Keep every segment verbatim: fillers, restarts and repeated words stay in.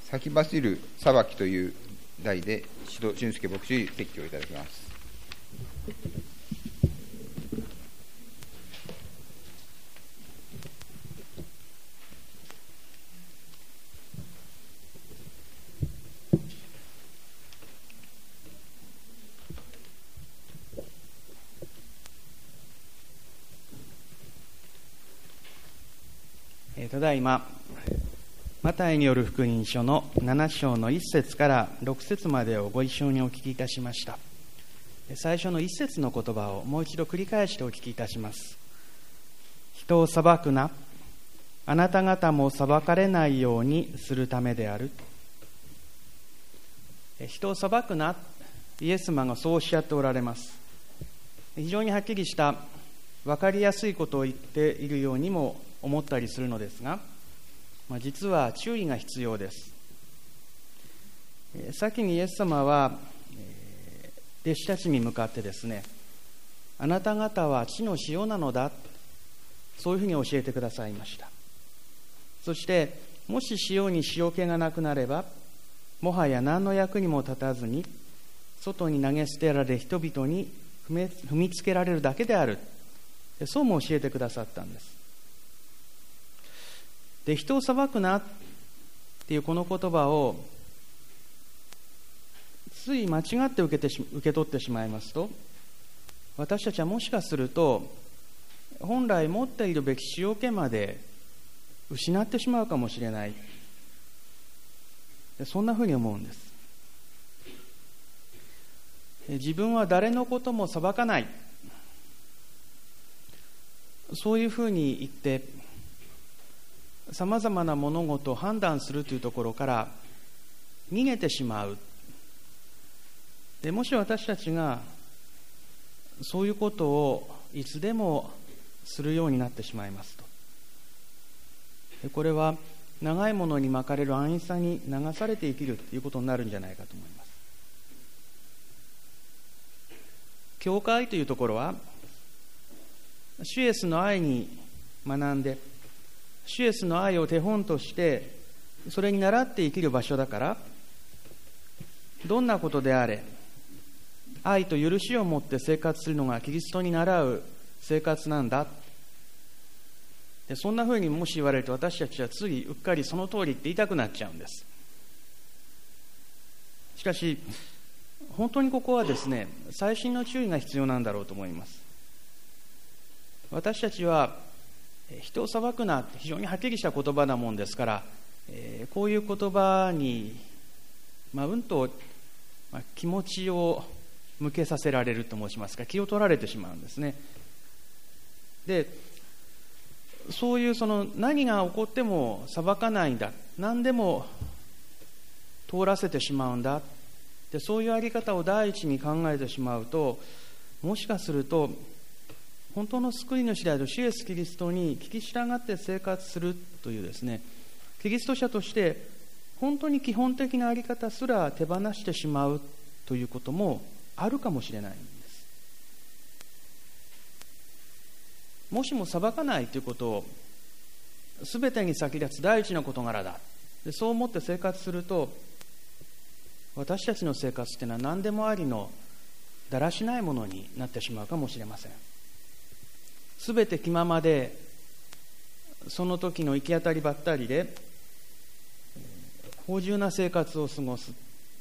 先走る裁きという題で、宍戸俊介牧師に説教いただきます。 ただいまマタイによる福音書のなな章のいっ節からろく節までをご一緒にお聞きいたしました。最初のいっ節の言葉をもう一度繰り返してお聞きいたします。人を裁くな、あなた方も裁かれないようにするためである。人を裁くな、イエス様がそうおっしゃっておられます。非常にはっきりした分かりやすいことを言っているようにも思ったりするのですが、まあ、実は注意が必要です。えー、先にイエス様は、えー、弟子たちに向かってですね、あなた方は地の塩なのだ、そういうふうに教えてくださいました。そしてもし塩に塩気がなくなれば、もはや何の役にも立たずに外に投げ捨てられ、人々に踏みつけられるだけである、そうも教えてくださったんです。で、人を裁くなっていうこの言葉をつい間違って受けてし受け取ってしまいますと、私たちはもしかすると本来持っているべき塩気まで失ってしまうかもしれない、そんなふうに思うんです。自分は誰のことも裁かない、そういうふうに言ってさまざまな物事を判断するというところから逃げてしまう。で、もし私たちがそういうことをいつでもするようになってしまいますと、でこれは長いものに巻かれる安易さに流されて生きるということになるんじゃないかと思います。教会というところは主イエスの愛に学んで、主イエスの愛を手本としてそれに倣って生きる場所だから、どんなことであれ愛と許しを持って生活するのがキリストに倣う生活なんだ。でそんなふうにもし言われると、私たちはついうっかりその通りって言いたくなっちゃうんです。しかし本当にここはですね、細心の注意が必要なんだろうと思います。私たちは人を裁くなって非常にはっきりした言葉なもんですから、えー、こういう言葉に、まあ、うんと、まあ、気持ちを向けさせられると申しますか、気を取られてしまうんですね。で、そういうその何が起こっても裁かないんだ、何でも通らせてしまうんだ、でそういうあり方を第一に考えてしまうと、もしかすると本当の救い主である主イエスキリストに聞き従って生活するというですね、キリスト者として本当に基本的なあり方すら手放してしまうということもあるかもしれないんです。もしも裁かないということを全てに先立つ第一の事柄だ、でそう思って生活すると、私たちの生活というのは何でもありのだらしないものになってしまうかもしれません。すべて気ままで、その時の行き当たりばったりで芳醇な生活を過ごす。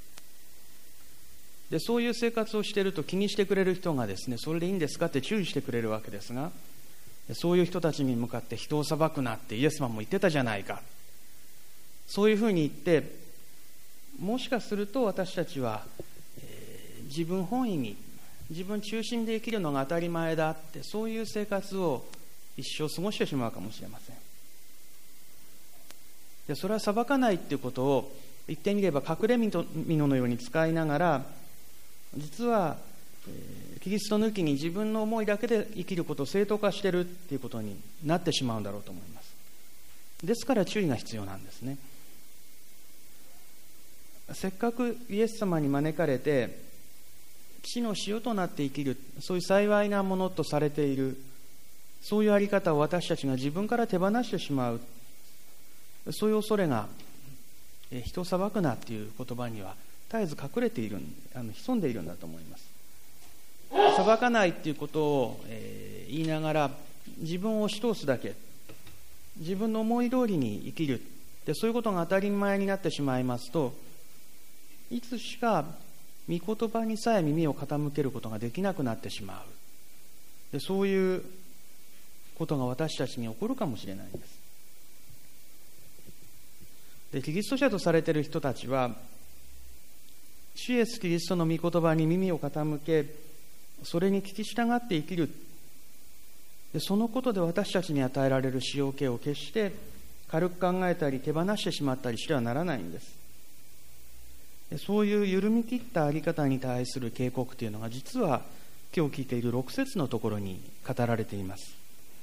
でそういう生活をしていると、気にしてくれる人がですね、それでいいんですかって注意してくれるわけですが、そういう人たちに向かって人を裁くなってイエス様も言ってたじゃないか、そういうふうに言って、もしかすると私たちは、えー、自分本位に自分中心で生きるのが当たり前だって、そういう生活を一生過ごしてしまうかもしれません。でそれは裁かないっていうことを言ってみれば隠れ蓑のように使いながら、実は、えー、キリスト抜きに自分の思いだけで生きることを正当化しているっていうことになってしまうんだろうと思います。ですから注意が必要なんですね。せっかくイエス様に招かれて地の塩となって生きる、そういう幸いなものとされている、そういうあり方を私たちが自分から手放してしまう、そういう恐れが人を裁くなっていう言葉には絶えず隠れている、あの潜んでいるんだと思います。裁かないっていうことを、えー、言いながら自分を押し通すだけ、自分の思い通りに生きる、でそういうことが当たり前になってしまいますと、いつしか御言葉にさえ耳を傾けることができなくなってしまう。でそういうことが私たちに起こるかもしれないんです。でキリスト者とされている人たちは、主イエスキリストの御言葉に耳を傾け、それに聞き従って生きる。でそのことで私たちに与えられる使用刑を決して軽く考えたり手放してしまったりしてはならないんです。でそういう緩み切ったあり方に対する警告というのが、実は今日聞いているろく節のところに語られています。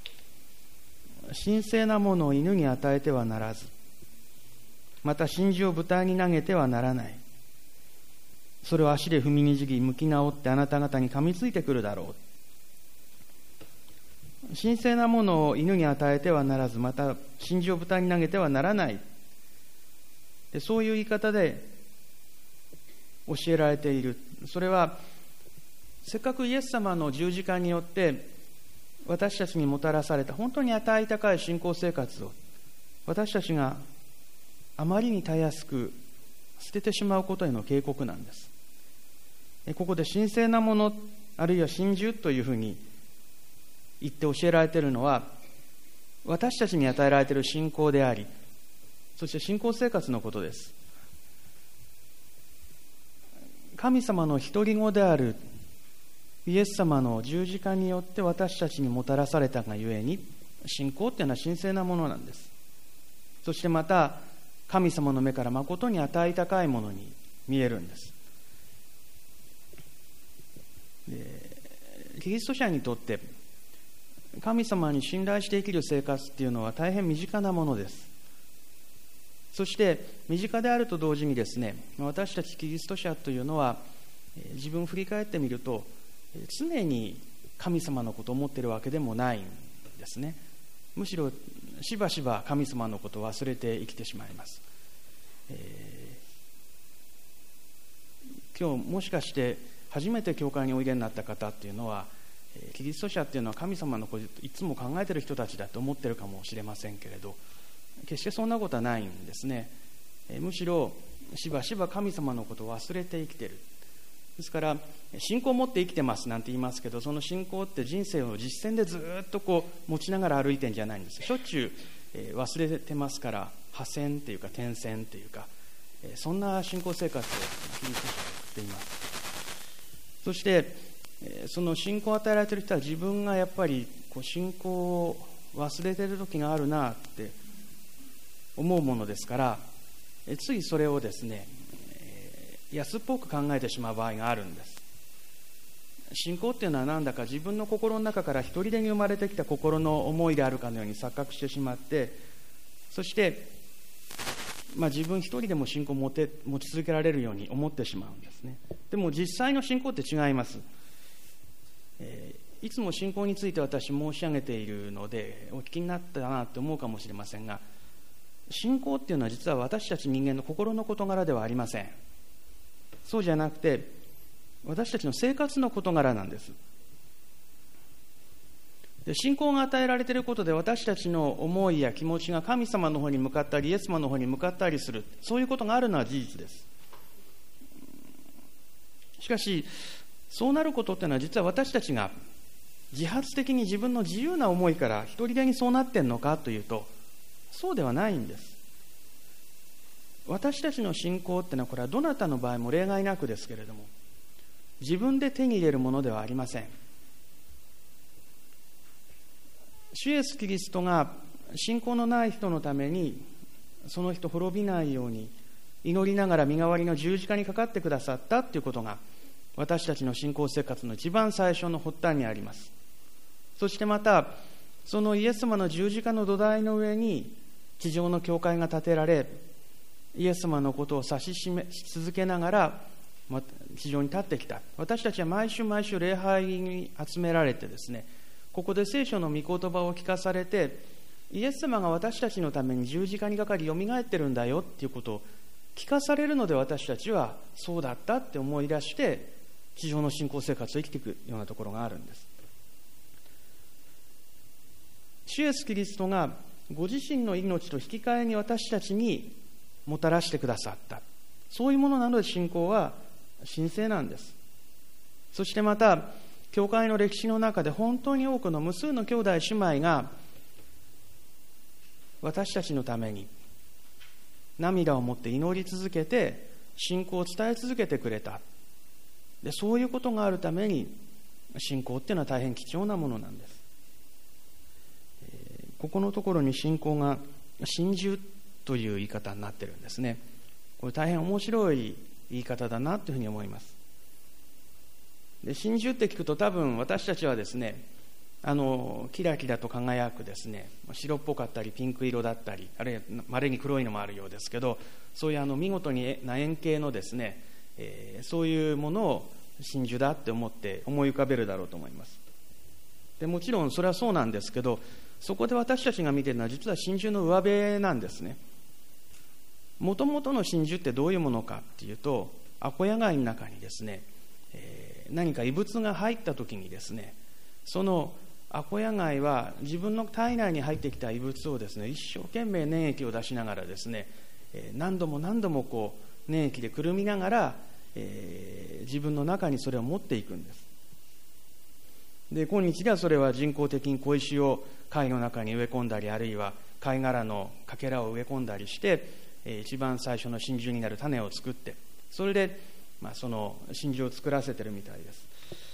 神聖なものを犬に与えてはならず、また真珠を豚に投げてはならない。それを足で踏みにじり向き直ってあなた方に噛みついてくるだろう。神聖なものを犬に与えてはならず、また真珠を豚に投げてはならない。でそういう言い方で教えられている。それはせっかくイエス様の十字架によって私たちにもたらされた本当に値高い信仰生活を私たちがあまりにたやすく捨ててしまうことへの警告なんです。ここで神聖なもの、あるいは真珠というふうに言って教えられているのは、私たちに与えられている信仰であり、そして信仰生活のことです。神様の独り子であるイエス様の十字架によって私たちにもたらされたがゆえに、信仰というのは神聖なものなんです。そしてまた神様の目から誠に値高いものに見えるんです。でキリスト者にとって神様に信頼して生きる生活っていうのは大変身近なものです。そして身近であると同時にですね、私たちキリスト者というのは自分を振り返ってみると常に神様のことを思っているわけでもないんですね。むしろしばしば神様のことを忘れて生きてしまいます。えー、今日もしかして初めて教会においでになった方っていうのは、キリスト者っていうのは神様のことをいつも考えている人たちだと思っているかもしれませんけれど、決してそんなことはないんですね。えー、むしろしばしば神様のことを忘れて生きている。ですから信仰を持って生きてますなんて言いますけど、その信仰って人生を実践でずっとこう持ちながら歩いてんじゃないんです。しょっちゅう、えー、忘れてますから、破線っていうか転戦っていうか、えー、そんな信仰生活をキリスト者は送っています。そして、えー、その信仰を与えられている人は自分がやっぱりこう信仰を忘れている時があるなって思うものですから、えー、ついそれをですね、安っぽく考えてしまう場合があるんです。信仰っていうのはなんだか自分の心の中から一人でに生まれてきた心の思いであるかのように錯覚してしまって、そして、まあ、自分一人でも信仰を持て持ち続けられるように思ってしまうんですね。でも実際の信仰って違います。えー、いつも信仰について私申し上げているのでお聞きになったなと思うかもしれませんが、信仰っていうのは実は私たち人間の心の事柄ではありません。そうじゃなくて私たちの生活の事柄なんです。で信仰が与えられていることで私たちの思いや気持ちが神様の方に向かったりイエス様の方に向かったりする、そういうことがあるのは事実です。しかしそうなることっていうのは実は私たちが自発的に自分の自由な思いから一人でにそうなってんのかというと、そうではないんです。私たちの信仰ってのはこれはどなたの場合も例外なくですけれども、自分で手に入れるものではありません。主イエスキリストが信仰のない人のためにその人滅びないように祈りながら身代わりの十字架にかかってくださったということが私たちの信仰生活の一番最初の発端にあります。そしてまたそのイエス様の十字架の土台の上に地上の教会が建てられ、イエス様のことを指し示し続けながら地上に立ってきた。私たちは毎週毎週礼拝に集められてですね、ここで聖書の御言葉を聞かされて、イエス様が私たちのために十字架にかかりよみがえってるんだよっていうことを聞かされるので私たちはそうだったって思い出して地上の信仰生活を生きていくようなところがあるんです。主イエスキリストがご自身の命と引き換えに私たちにもたらしてくださった、そういうものなので信仰は神聖なんです。そしてまた教会の歴史の中で本当に多くの無数の兄弟姉妹が私たちのために涙を持って祈り続けて信仰を伝え続けてくれた。でそういうことがあるために信仰っていうのは大変貴重なものなんです。えー、ここのところに信仰が心中という言い方になってるんですね。これ大変面白い言い方だなというふうに思います。で心中って聞くと多分私たちはですね、あのキラキラと輝くですね、白っぽかったりピンク色だったり、あるいは稀に黒いのもあるようですけど、そういうあの見事な円形のですね、えー、そういうものを真珠だって思って思い浮かべるだろうと思います。でもちろんそれはそうなんですけど、そこで私たちが見ているのは実は真珠の上辺なんですね。もともとの真珠ってどういうものかっていうと、アコヤ貝の中にですね、えー、何か異物が入った時にですね、そのアコヤ貝は自分の体内に入ってきた異物をですね、一生懸命粘液を出しながらですね、えー、何度も何度もこう粘液でくるみながら、えー、自分の中にそれを持っていくんです。で今日ではそれは人工的に小石を貝の中に植え込んだり、あるいは貝殻のかけらを植え込んだりして、えー、一番最初の真珠になる種を作って、それで、まあ、その真珠を作らせてるみたいです。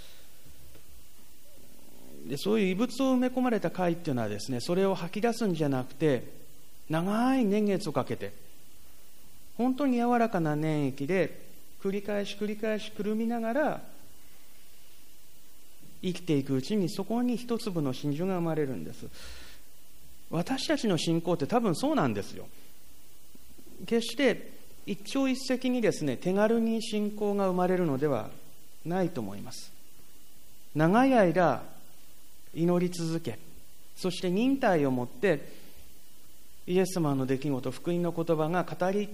でそういう異物を埋め込まれた貝っていうのはですね、それを吐き出すんじゃなくて、長い年月をかけて本当に柔らかな粘液で繰り返し繰り返しくるみながら生きていくうちに、そこに一粒の真珠が生まれるんです。私たちの信仰って多分そうなんですよ。決して一朝一夕にですね、手軽に信仰が生まれるのではないと思います。長い間祈り続け、そして忍耐を持ってイエス様の出来事、福音の言葉が語り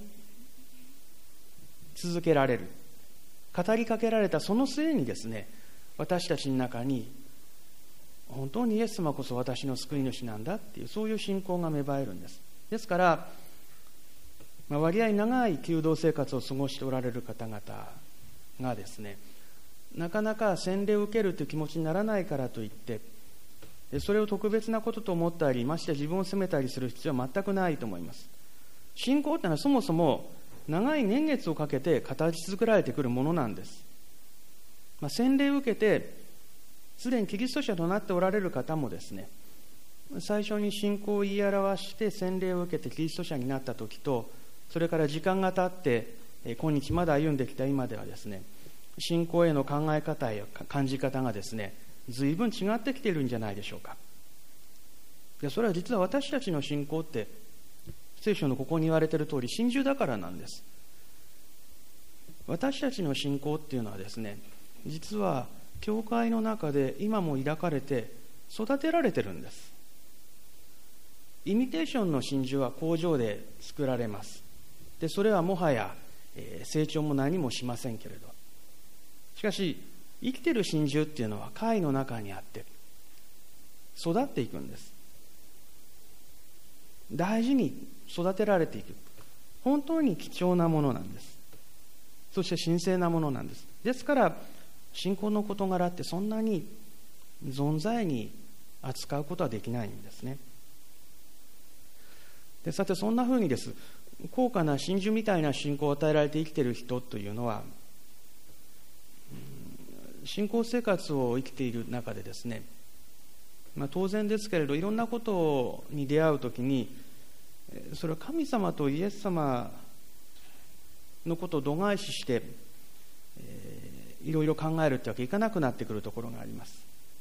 続けられる、語りかけられたその末にですね、私たちの中に本当にイエス様こそ私の救い主なんだっていう、そういう信仰が芽生えるんです。ですから、まあ、割合長い求道生活を過ごしておられる方々がですね、なかなか洗礼を受けるという気持ちにならないからといってそれを特別なことと思ったり、まして自分を責めたりする必要は全くないと思います。信仰というのはそもそも長い年月をかけて形作られてくるものなんです。まあ、洗礼を受けてすでにキリスト者となっておられる方もですね、最初に信仰を言い表して洗礼を受けてキリスト者になった時と、それから時間が経って今日まだ歩んできた今ではですね、信仰への考え方や感じ方がですね、随分違ってきているんじゃないでしょうか。いや、それは実は私たちの信仰って聖書のここに言われている通り真珠だからなんです。私たちの信仰っていうのはですね、実は教会の中で今も抱かれて育てられてるんです。イミテーションの真珠は工場で作られます。でそれはもはや、えー、成長も何もしませんけれど、しかし生きてる真珠っていうのは貝の中にあって育っていくんです。大事に育てられていく、本当に貴重なものなんです。そして神聖なものなんです。ですから信仰の事柄ってそんなに存在に扱うことはできないんですね。でさて、そんなふうにです高価な真珠みたいな信仰を与えられて生きている人というのは、信仰生活を生きている中でですね、まあ、当然ですけれどいろんなことに出会うときに、それは神様とイエス様のことを度外視して、えー、いろいろ考えるってわけいかなくなってくるところがあります。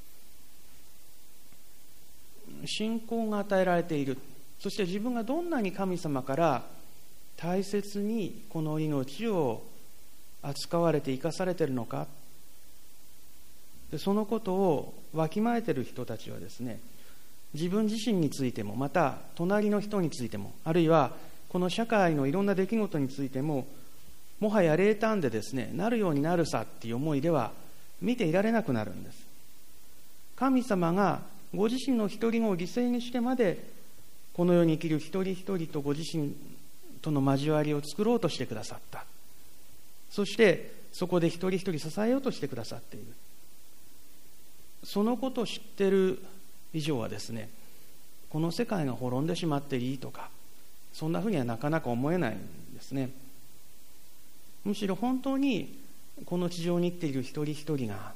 信仰が与えられている、そして自分がどんなに神様から大切にこの命を扱われて生かされているのか、でそのことをわきまえている人たちはですね、自分自身についてもまた隣の人についても、あるいはこの社会のいろんな出来事についてももはや冷淡でですね、なるようになるさっていう思いでは見ていられなくなるんです。神様がご自身の一人子を犠牲にしてまでこの世に生きる一人一人とご自身との交わりを作ろうとしてくださった。そしてそこで一人一人支えようとしてくださっている。そのことを知っている以上はですね、この世界が滅んでしまっていいとか、そんなふうにはなかなか思えないんですね。むしろ本当にこの地上に生きている一人一人が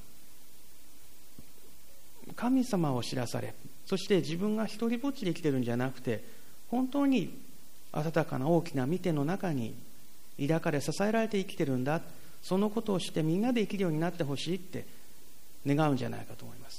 神様を知らされ、そして自分が一人ぼっちで生きてるんじゃなくて、本当に温かな大きな御手の中に抱かれ支えられて生きてるんだ、そのことをしてみんなで生きるようになってほしいって願うんじゃないかと思います。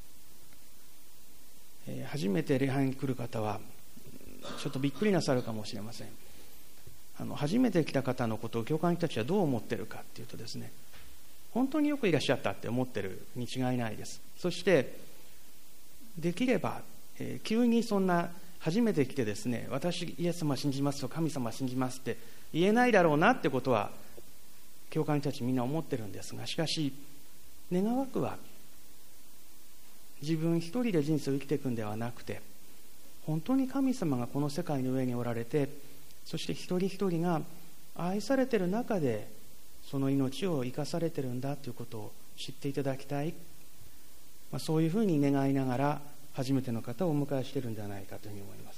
えー、初めて礼拝に来る方はちょっとびっくりなさるかもしれません。あの初めて来た方のことを教会の人たちはどう思ってるかっていうとですね、本当によくいらっしゃったって思ってるに違いないです。そしてできれば、えー、急にそんな初めて来てですね、私イエス様信じますと神様信じますって言えないだろうなってことは教会の人たちみんな思ってるんですが、しかし願わくは自分一人で人生を生きていくんではなくて、本当に神様がこの世界の上におられて、そして一人一人が愛されている中でその命を生かされているんだということを知っていただきたい、まあ、そういうふうに願いながら初めての方をお迎えしているんではないかというふうに思います。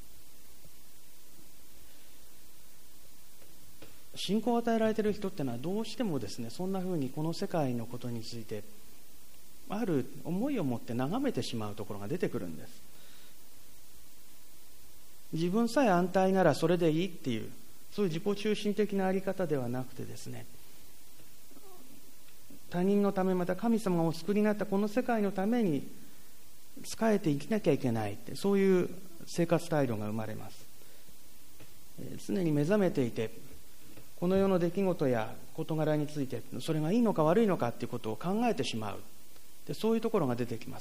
信仰を与えられている人っていうのはどうしてもですね、そんなふうにこの世界のことについてある思いを持って眺めてしまうところが出てくるんです。自分さえ安泰ならそれでいいっていう、そういう自己中心的なあり方ではなくてですね、他人のため、また神様をお作りになったこの世界のために仕えて生きなきゃいけないって、そういう生活態度が生まれます。常に目覚めていて、この世の出来事や事柄についてそれがいいのか悪いのかっていうことを考えてしまう、でそういうところが出てきます。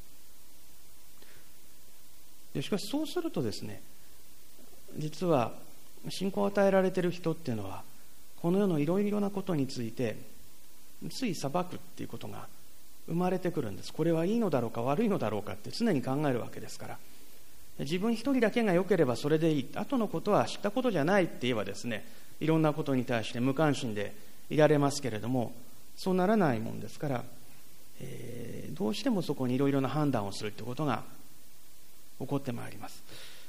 でしかしそうするとですね、実は信仰を与えられている人っていうのはこの世のいろいろなことについてつい裁くっていうことが生まれてくるんです。これはいいのだろうか悪いのだろうかって常に考えるわけですから、自分一人だけが良ければそれでいい、後のことは知ったことじゃないって言えばですね、いろんなことに対して無関心でいられますけれども、そうならないもんですから、えー、どうしてもそこにいろいろな判断をするってことが起こってまいります。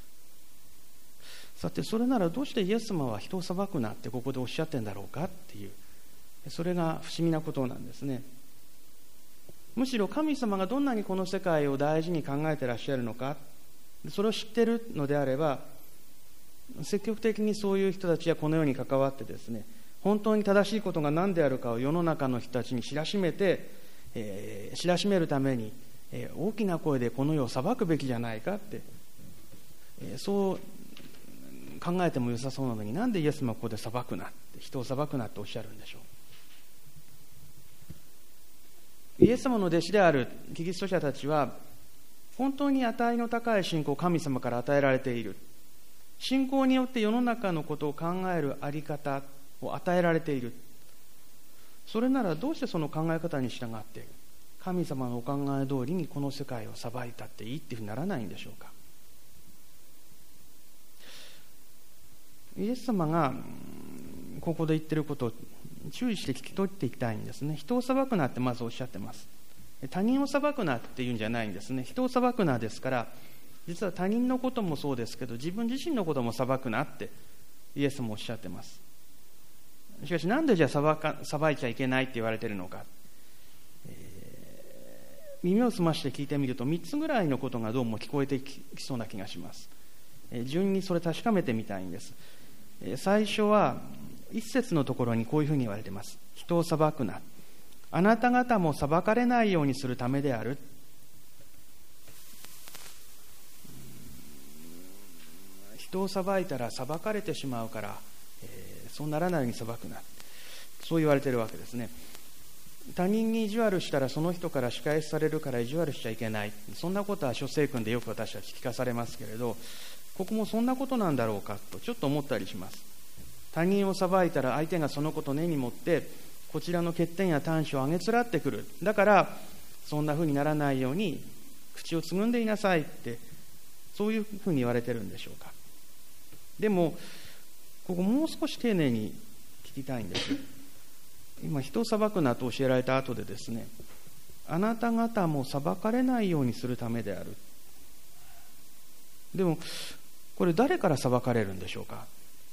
さて、それならどうしてイエス様は人を裁くなってここでおっしゃってんだろうかっていう、それが不思議なことなんですね。むしろ神様がどんなにこの世界を大事に考えてらっしゃるのか、それを知っているのであれば、積極的にそういう人たちやこの世に関わってですね、本当に正しいことが何であるかを世の中の人たちに知らしめて、えー、知らしめるために、えー、大きな声でこの世を裁くべきじゃないかって、えー、そう考えても良さそうなのに、なんでイエス様はここで裁くなって、人を裁くなっておっしゃるんでしょう。イエス様の弟子であるキリスト者たちは本当に値の高い信仰を神様から与えられている。信仰によって世の中のことを考えるあり方を与えられている。それならどうしてその考え方に従って神様のお考え通りにこの世界を裁いたっていいっていうふうにならないんでしょうか。イエス様がここで言ってることを注意して聞き取っていきたいんですね。人を裁くなってまずおっしゃってます。他人を裁くなっていうんじゃないんですね。人を裁くなですから、実は他人のこともそうですけど、自分自身のことも裁くなってイエスもおっしゃってます。しかしなんでじゃあ 裁か、裁いちゃいけないって言われているのか、えー、耳を澄まして聞いてみるとみっつぐらいのことがどうも聞こえてきそうな気がします。えー、順にそれ確かめてみたいんです。えー、最初は一節のところにこういうふうに言われています。人を裁くな、あなた方も裁かれないようにするためである。人を裁いたら裁かれてしまうから、えー、そうならないように裁くな、そう言われているわけですね。他人に意地悪したらその人から仕返しされるから意地悪しちゃいけない、そんなことは諸聖訓でよく私たち聞かされますけれど、 ここもそんなことなんだろうかとちょっと思ったりします。他人を裁いたら相手がそのことを根に持ってこちらの欠点や短所をあげつらってくる。だからそんなふうにならないように口をつぐんでいなさいって、そういうふうに言われてるんでしょうか。でもここもう少し丁寧に聞きたいんです。今人を裁くなと教えられた後でですね、あなた方も裁かれないようにするためである。でもこれ誰から裁かれるんでしょうか。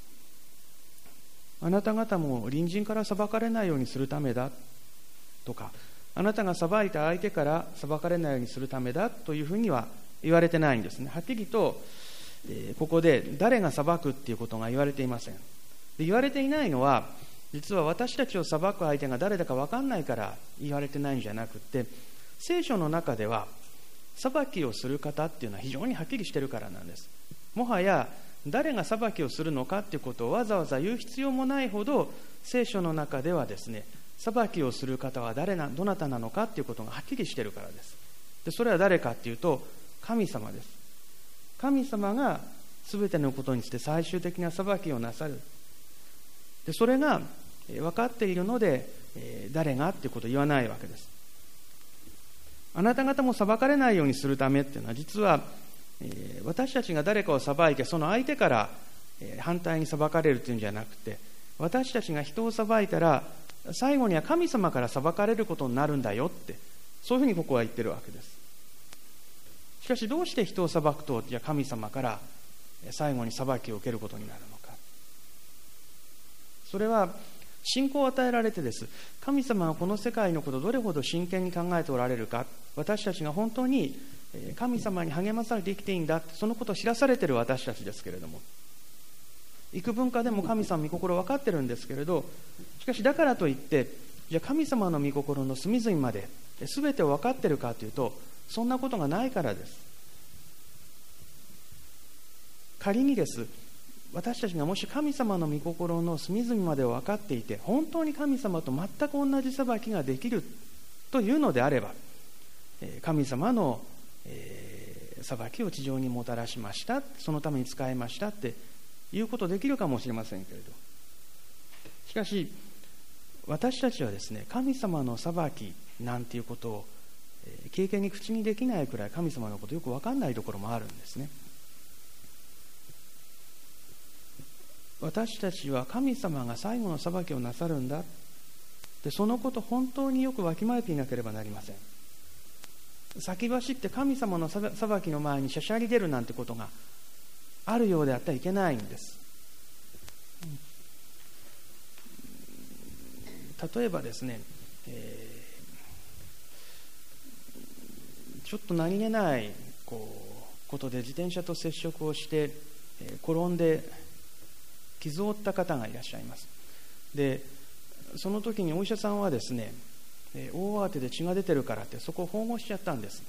あなた方も隣人から裁かれないようにするためだとか、あなたが裁いた相手から裁かれないようにするためだというふうには言われてないんですね。はっきりと、えー、ここで誰が裁くっていうことが言われていません。で言われていないのは、実は私たちを裁く相手が誰だか分かんないから言われてないんじゃなくて、聖書の中では裁きをする方っていうのは非常にはっきりしてるからなんです。もはや誰が裁きをするのかっていうことをわざわざ言う必要もないほど、聖書の中ではですね、裁きをする方は誰などなたなのかっていうことがはっきりしてるからです。でそれは誰かっていうと、神様です。神様が全てのことについて最終的な裁きをなさる。でそれが分かっているので、誰がっていうことを言わないわけです。あなた方も裁かれないようにするためっていうのは、実は私たちが誰かを裁いてその相手から反対に裁かれるというんじゃなくて、私たちが人を裁いたら最後には神様から裁かれることになるんだよって、そういうふうにここは言ってるわけです。しかしどうして人を裁くと、じゃあ神様から最後に裁きを受けることになるのか。それは信仰を与えられてです。神様はこの世界のことをどれほど真剣に考えておられるか、私たちが本当に神様に励まされて生きていいんだ、そのことを知らされている私たちですけれども、幾分かでも神様の御心分かってるんですけれど、しかしだからといってじゃあ神様の御心の隅々まで全てを分かっているかというと、そんなことがないからです。仮にです、私たちがもし神様の御心の隅々までを分かっていて、本当に神様と全く同じ裁きができるというのであれば、神様の、えー、裁きを地上にもたらしました、そのために使いましたっていうことできるかもしれませんけれど、しかし私たちはですね、神様の裁きなんていうことを経験に口にできないくらい神様のことよく分かんないところもあるんですね。私たちは神様が最後の裁きをなさるんだで、そのこと本当によくわきまえていなければなりません。先走って神様の裁きの前にしゃしゃり出るなんてことがあるようであってはいけないんです。例えばですね、えー、ちょっと何気ないこうことで自転車と接触をして、えー、転んで傷を負った方がいらっしゃいます。でその時にお医者さんはですね、えー、大慌てで血が出てるからってそこを縫合しちゃったんです。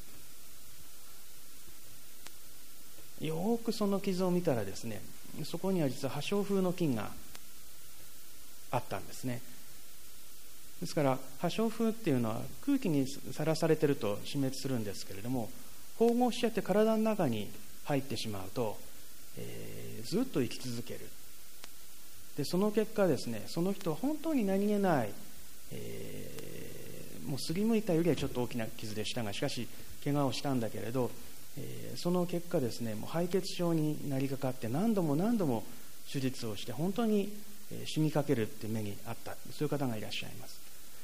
よくその傷を見たらですね、そこには実は破傷風の菌があったんですね。ですから破傷風っていうのは空気にさらされてると死滅するんですけれども、縫合しちゃって体の中に入ってしまうと、えー、ずっと生き続ける。でその結果ですね、その人は本当に何気ない、えー、もうすりむいたよりはちょっと大きな傷でしたが、しかし怪我をしたんだけれど、えー、その結果ですね、もう敗血症になりかかって何度も何度も手術をして本当に死にかけるって目にあった、そういう方がいらっしゃいます。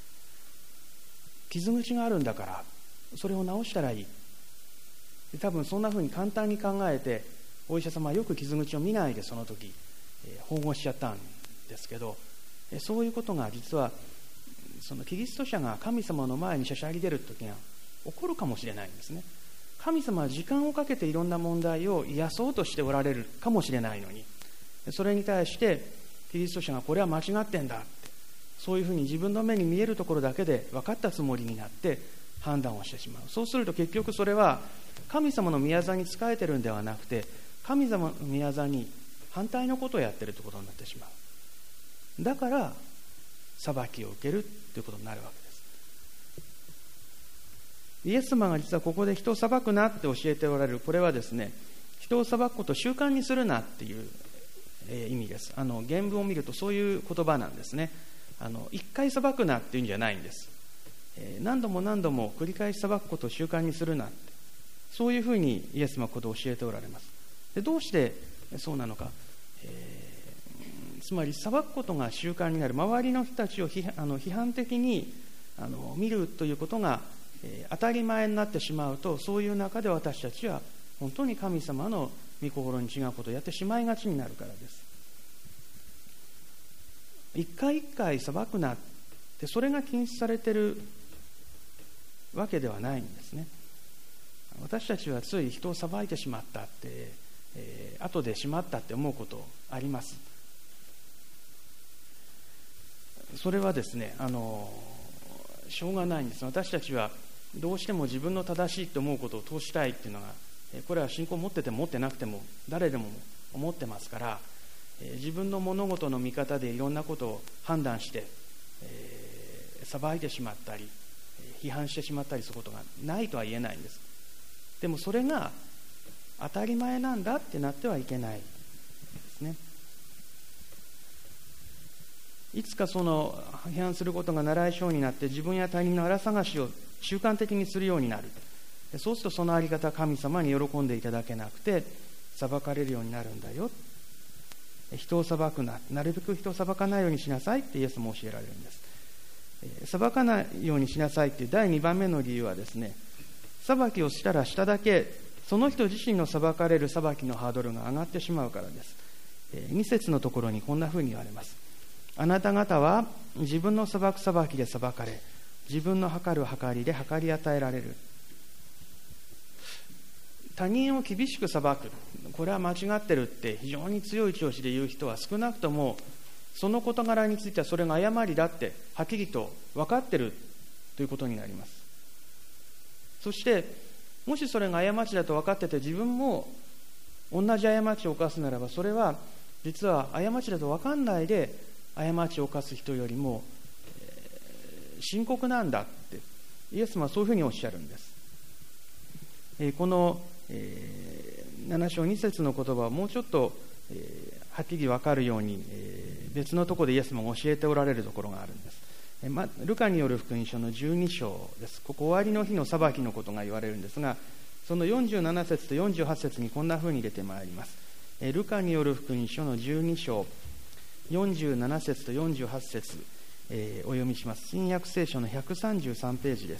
傷口があるんだからそれを治したらいい、多分そんなふうに簡単に考えてお医者様はよく傷口を見ないでその時縫合しちゃったんですけど、そういうことが実はそのキリスト者が神様の前にしゃしゃり出る時が起こるかもしれないんですね。神様は時間をかけていろんな問題を癒そうとしておられるかもしれないのに、それに対してキリスト者がこれは間違ってんだって、そういうふうに自分の目に見えるところだけで分かったつもりになって判断をしてしまう。そうすると結局それは神様の御業に仕えてるんではなくて、神様の御業に反対のことをやってるということになってしまう。だから裁きを受けるということになるわけです。イエス様が実はここで人を裁くなって教えておられる、これはですね、 人を裁くことを習慣にするなっていう、えー、意味です。あの原文を見るとそういう言葉なんですね。あの一回裁くなっていうんじゃないんです。えー、何度も何度も繰り返し裁くことを習慣にするなって、そういうふうにイエス様はことを教えておられます。でどうしてそうなのか、えー、つまり裁くことが習慣になる、周りの人たちを批 判, あの批判的にあの見るということが、えー、当たり前になってしまうと、そういう中で私たちは本当に神様の御心に違うことをやってしまいがちになるからです。一回一回裁くなって、それが禁止されているわけではないんですね。私たちはつい人を裁いてしまったって、えー、後でしまったって思うことあります。それはですね、あのしょうがないんです。私たちはどうしても自分の正しいと思うことを通したいっていうのが、これは信仰を持ってても持ってなくても誰でも思ってますから、自分の物事の見方でいろんなことを判断して、えー、裁いてしまったり批判してしまったりすることがないとは言えないんです。でもそれが当たり前なんだってなってはいけないですね。いつかその批判することが習い性になって、自分や他人の荒探しを習慣的にするようになる。そうするとそのあり方は神様に喜んでいただけなくて裁かれるようになるんだよ。人を裁くな、なるべく人を裁かないようにしなさいってイエスも教えられるんです。裁かないようにしなさいっていうだいにばんめの理由はですね、裁きをしたらしただけその人自身の裁かれる裁きのハードルが上がってしまうからです。に節のところにこんなふうに言われます。あなた方は自分の裁く裁きで裁かれ、自分の計る計りで計り与えられる。他人を厳しく裁く、これは間違ってるって非常に強い調子で言う人は少なくともその事柄についてはそれが誤りだってはっきりと分かってるということになります。そしてもしそれが過ちだと分かってて自分も同じ過ちを犯すならば、それは実は過ちだと分かんないで過ちを犯す人よりも、えー、深刻なんだってイエス様はそういうふうにおっしゃるんです。えー、この、えー、なな章に節の言葉をもうちょっと、えー、はっきり分かるように、えー、別のところでイエス様が教えておられるところがあるんです。えーま、ルカによる福音書のじゅうに章です。ここ終わりの日の裁きのことが言われるんですが、そのよんじゅうなな節とよんじゅうはち節にこんなふうに出てまいります。えー、ルカによる福音書のじゅうに章よんじゅうなな節とよんじゅうはち節、えー、お読みします。新約聖書のひゃくさんじゅうさんページです。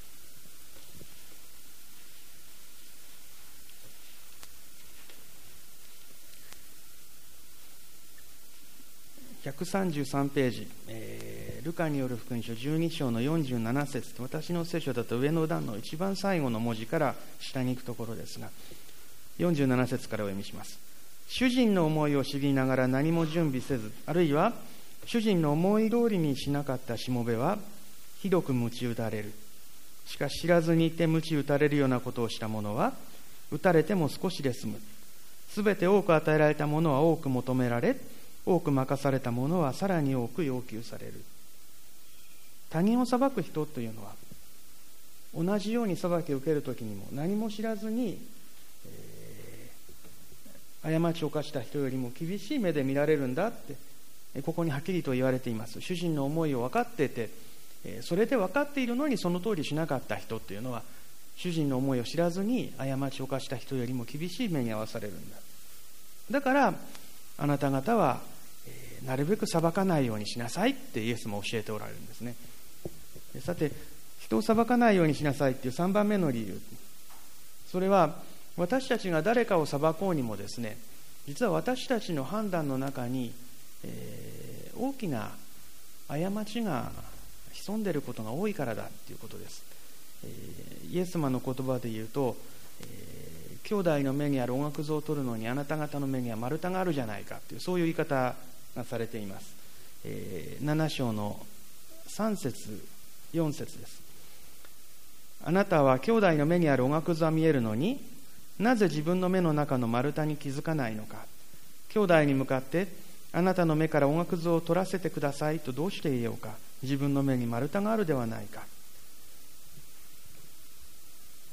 ひゃくさんじゅうさんページ、えー、ルカによる福音書じゅうに章のよんじゅうなな節、私の聖書だと上の段の一番最後の文字から下に行くところですが、よんじゅうなな節からお読みします。主人の思いを知りながら何も準備せず、あるいは主人の思い通りにしなかったしもべはひどく鞭打たれる。しかし知らずにいて鞭打たれるようなことをした者は打たれても少しで済む。すべて多く与えられた者は多く求められ、多く任された者はさらに多く要求される。他人を裁く人というのは同じように裁きを受けるときにも何も知らずに、えー、過ちを犯した人よりも厳しい目で見られるんだってここにはっきりと言われています。主人の思いを分かっていて、それで分かっているのにその通りしなかった人というのは主人の思いを知らずに過ちを犯した人よりも厳しい目に遭わされるんだ。だからあなた方は、えー、なるべく裁かないようにしなさいってイエスも教えておられるんですね。さて、人を裁かないようにしなさいっていうさんばんめの理由、それは私たちが誰かを裁こうにもですね、実は私たちの判断の中に、えー、大きな過ちが潜んでいることが多いからだということです。えー、イエス様の言葉で言うと、えー、兄弟の目にある音楽像を取るのにあなた方の目には丸太があるじゃないかという、そういう言い方がされています。えー、なな章のさん節よん節です。あなたは兄弟の目にある音楽像は見えるのになぜ自分の目の中の丸太に気づかないのか。兄弟に向かってあなたの目から音楽像を取らせてくださいとどうして言えようか。自分の目に丸太があるではないか。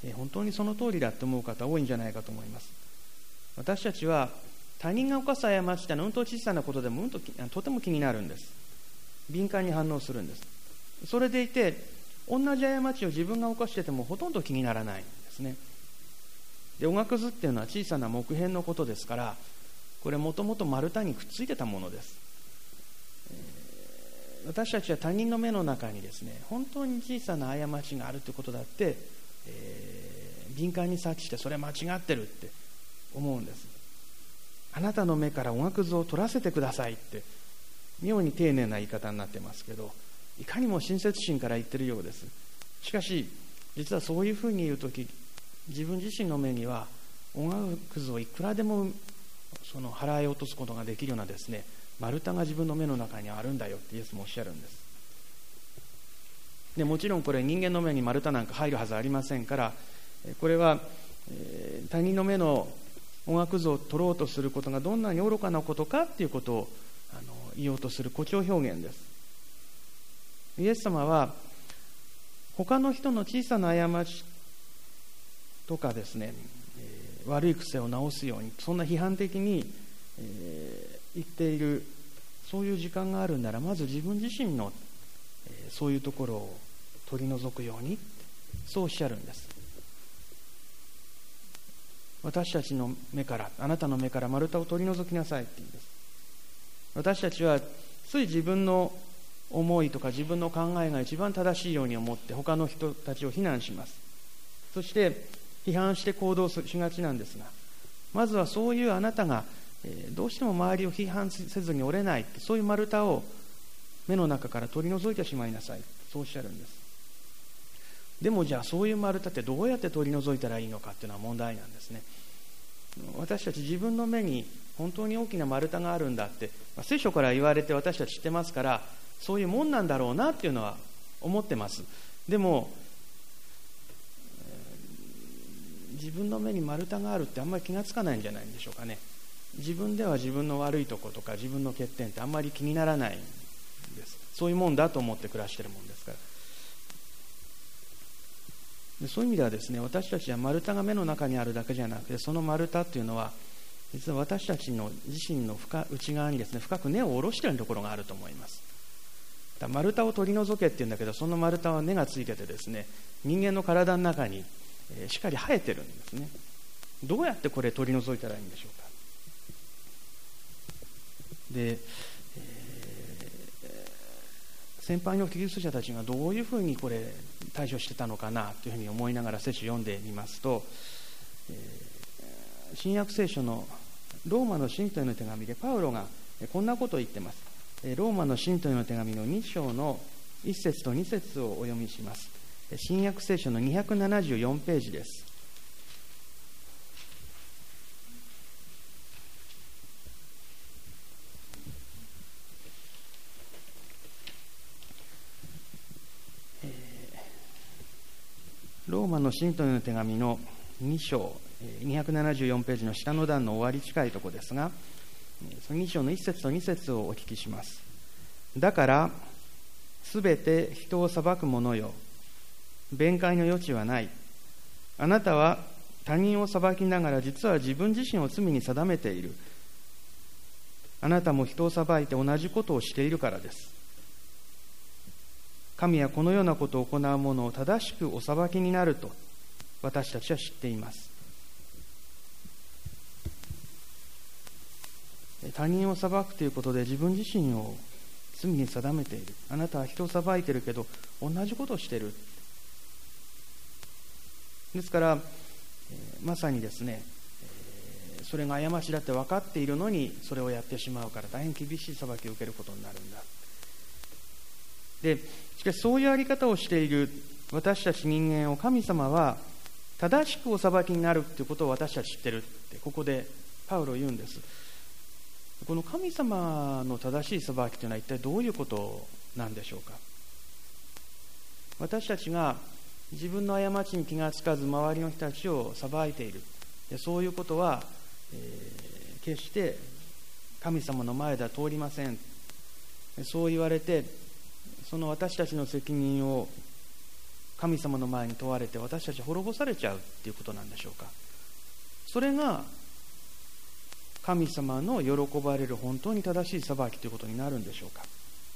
本当にその通りだと思う方多いんじゃないかと思います。私たちは他人が犯す過ちってのはうんと小さなことでもうんととても気になるんです。敏感に反応するんです。それでいて同じ過ちを自分が犯しててもほとんど気にならないんですね。で、おがくずっていうのは小さな木片のことですから、これもともと丸太にくっついてたものです。えー、私たちは他人の目の中にですね、本当に小さな過ちがあるということだって、えー、敏感に察知してそれ間違ってるって思うんです。あなたの目からおがくずを取らせてくださいって妙に丁寧な言い方になってますけど、いかにも親切心から言ってるようです。しかし実はそういうふうに言うとき、自分自身の目にはおがくずをいくらでもその払い落とすことができるようなですね、丸太が自分の目の中にあるんだよってイエスもおっしゃるんです。でもちろんこれ人間の目に丸太なんか入るはずありませんから、これは、えー、他人の目のおがくずを取ろうとすることがどんなに愚かなことかっていうことをあの言おうとする誇張表現です。イエス様は他の人の小さな過ちとかですね、えー、悪い癖を直すようにそんな批判的に、えー、言っているそういう時間があるなら、まず自分自身の、えー、そういうところを取り除くように、そうおっしゃるんです。私たちの目から、あなたの目から丸太を取り除きなさいって言うんです。私たちはつい自分の思いとか自分の考えが一番正しいように思って他の人たちを非難します。そして批判して行動しがちなんですが、まずはそういうあなたが、えー、どうしても周りを批判せずに折れない、そういう丸太を目の中から取り除いてしまいなさい、そうおっしゃるんです。でもじゃあそういう丸太ってどうやって取り除いたらいいのかっていうのは問題なんですね。私たち自分の目に本当に大きな丸太があるんだって、まあ、聖書から言われて私たち知ってますから、そういうもんなんだろうなっていうのは思ってます。でも、えー、自分の目に丸太があるってあんまり気がつかないんじゃないんでしょうかね。自分では自分の悪いところとか自分の欠点ってあんまり気にならないんです。そういうもんだと思って暮らしてるもんですから。でそういう意味ではですね、私たちは丸太が目の中にあるだけじゃなくて、その丸太っていうのは実は私たちの自身の深内側にですね、深く根を下ろしているところがあると思います。だ丸太を取り除けっていうんだけど、その丸太は根がついててですね、人間の体の中に、えー、しっかり生えてるんですね。どうやってこれ取り除いたらいいんでしょうか。で、えー、先輩のキリスト者たちがどういうふうにこれ対処してたのかなというふうに思いながら聖書を読んでみますと、えー、新約聖書のローマの信徒への手紙でパウロがこんなことを言ってます。ローマの信徒への手紙のに章のいち節とに節をお読みします。新約聖書のにひゃくななじゅうよんページです。ローマの信徒への手紙のに章にひゃくななじゅうよんページの下の段の終わり近いところですが、そのに章のいち節とに節をお聞きします。だからすべて人を裁く者よ、弁解の余地はない。あなたは他人を裁きながら実は自分自身を罪に定めている。あなたも人を裁いて同じことをしているからです。神はこのようなことを行う者を正しくお裁きになると私たちは知っています。他人を裁くということで自分自身を罪に定めている。あなたは人を裁いているけど同じことをしている。ですから、えー、まさにですね、えー、それが過ちだって分かっているのにそれをやってしまうから大変厳しい裁きを受けることになるんだ。でしかしそういうやり方をしている私たち人間を神様は正しくお裁きになるということを私たち知ってるってここでパウロは言うんです。この神様の正しい裁きというのは一体どういうことなんでしょうか。私たちが自分の過ちに気がつかず周りの人たちを裁いている、そういうことは、えー、決して神様の前では通りません。そう言われてその私たちの責任を神様の前に問われて私たち滅ぼされちゃうっていうことなんでしょうか。それが神様の喜ばれる本当に正しい裁きということになるんでしょうか。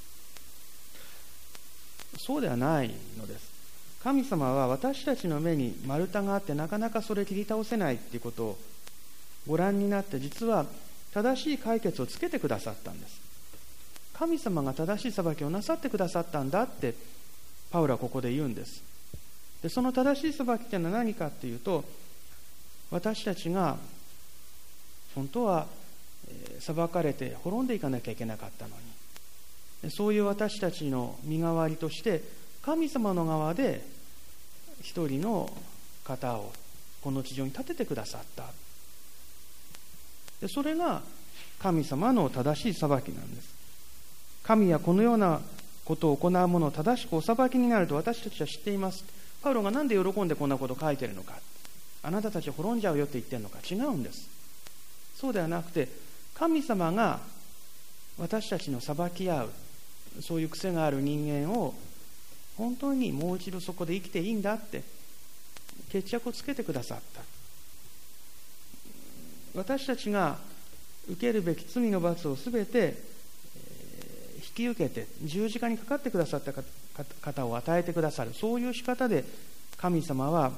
そうではないのです。神様は私たちの目に丸太があってなかなかそれを切り倒せないっていうことをご覧になって、実は正しい解決をつけてくださったんです。神様が正しい裁きをなさってくださったんだってパウロはここで言うんです。でその正しい裁きというのは何かっていうと、私たちが本当は裁かれて滅んでいかなきゃいけなかったのに、そういう私たちの身代わりとして神様の側で一人の方をこの地上に立ててくださった。でそれが神様の正しい裁きなんです。神はこのようなことを行う者を正しくお裁きになると私たちは知っています。パウロがなんで喜んでこんなことを書いているのか、あなたたちは滅んじゃうよって言ってるのか、違うんです。そうではなくて、神様が私たちの裁き合うそういう癖がある人間を本当にもう一度そこで生きていいんだって決着をつけてくださった。私たちが受けるべき罪の罰をすべて引き受けて十字架にかかってくださった方を与えてくださる、そういう仕方で神様は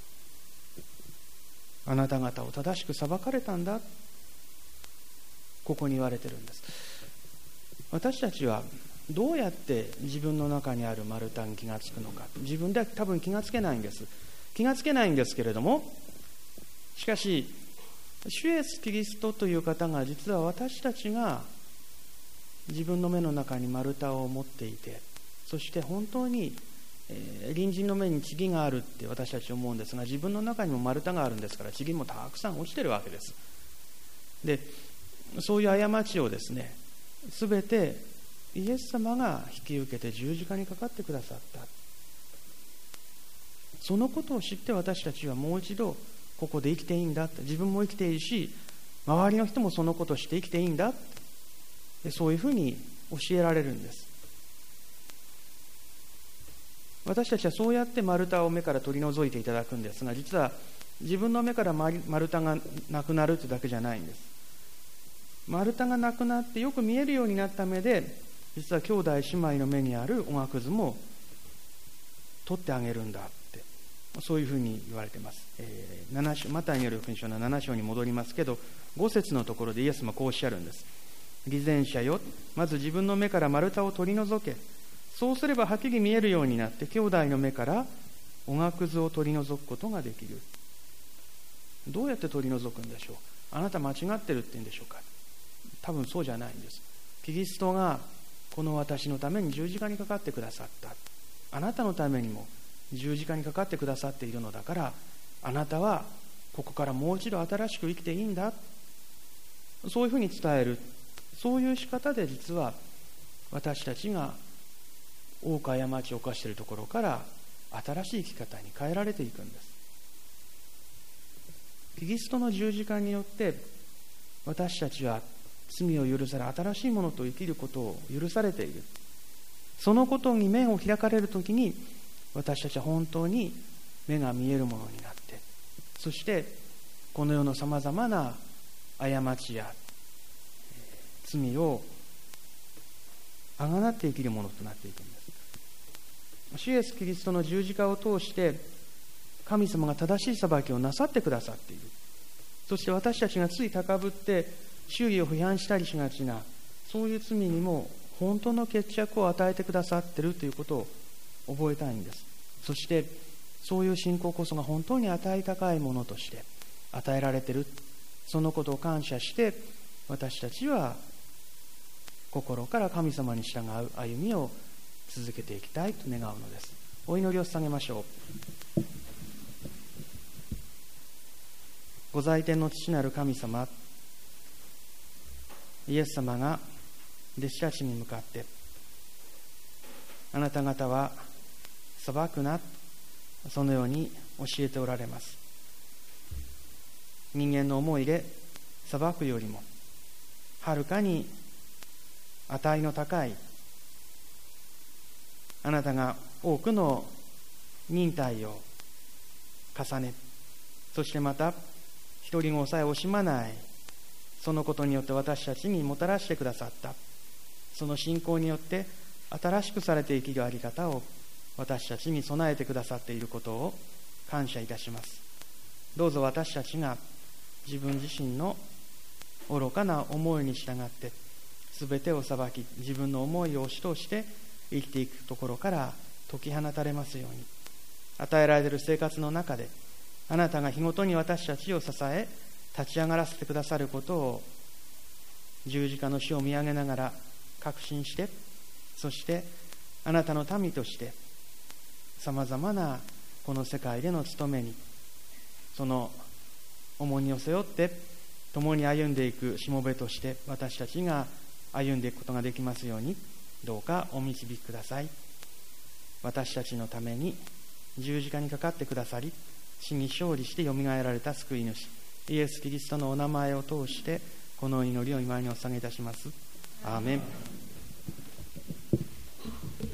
あなた方を正しく裁かれたんだ、ここに言われてるんです。私たちはどうやって自分の中にある丸太に気がつくのか、自分では多分気がつけないんです気がつけないんですけれども、しかし主イエスキリストという方が実は私たちが自分の目の中に丸太を持っていて、そして本当に、えー、隣人の目に塵があるって私たち思うんですが、自分の中にも丸太があるんですから塵もたくさん落ちてるわけです。でそういう過ちをですね、すべてイエス様が引き受けて十字架にかかってくださった。そのことを知って私たちはもう一度ここで生きていいんだって、自分も生きていいし周りの人もそのことを知って生きていいんだって、そういうふうに教えられるんです。私たちはそうやって丸太を目から取り除いていただくんですが、実は自分の目から丸太がなくなるというだけじゃないんです。丸太がなくなってよく見えるようになった目で、実は兄弟姉妹の目にあるおがくずも取ってあげるんだって、そういうふうに言われています。えー、なな章、マタイによる福音書のなな章に戻りますけど、ご節のところでイエスもこうおっしゃるんです。偽善者よ、まず自分の目から丸太を取り除け、そうすればはっきり見えるようになって兄弟の目からおがくずを取り除くことができる。どうやって取り除くんでしょう。あなた間違ってるって言うんでしょうか。多分そうじゃないんです。キリストがこの私のために十字架にかかってくださった。あなたのためにも十字架にかかってくださっているのだから、あなたはここからもう一度新しく生きていいんだ、そういうふうに伝える。そういう仕方で実は私たちが多く過ちを犯しているところから新しい生き方に変えられていくんです。キリストの十字架によって私たちは罪を許され新しいものと生きることを許されている。そのことに目を開かれるときに私たちは本当に目が見えるものになって、そしてこの世のさまざまな過ちや罪をあがなって生きるものとなっていくんです。主イエスキリストの十字架を通して神様が正しい裁きをなさってくださっている。そして私たちがつい高ぶって周囲を批判したりしがちなそういう罪にも本当の決着を与えてくださっているということを覚えたいんです。そしてそういう信仰こそが本当に値高いものとして与えられている、そのことを感謝して私たちは心から神様に従う歩みを続けていきたいと願うのです。お祈りを捧げましょう。ご在天の父なる神様、イエス様が弟子たちに向かって、あなた方は裁くな、そのように教えておられます。人間の思いで裁くよりもはるかに値の高い、あなたが多くの忍耐を重ね、そしてまた独り子さえ惜しまない、そのことによって私たちにもたらしてくださったその信仰によって新しくされて生きるあり方を私たちに備えてくださっていることを感謝いたします。どうぞ私たちが自分自身の愚かな思いに従ってすべてを裁き、自分の思いを押し通して生きていくところから解き放たれますように、与えられている生活の中であなたが日ごとに私たちを支え立ち上がらせてくださることを十字架の死を見上げながら確信して、そしてあなたの民としてさまざまなこの世界での務めにその重荷を背負って共に歩んでいくしもべとして私たちが歩んでいくことができますように、どうかお導きください。私たちのために十字架にかかってくださり、死に勝利してよみがえられた救い主イエス・キリストのお名前を通してこの祈りを今にお捧げいたします。アーメン。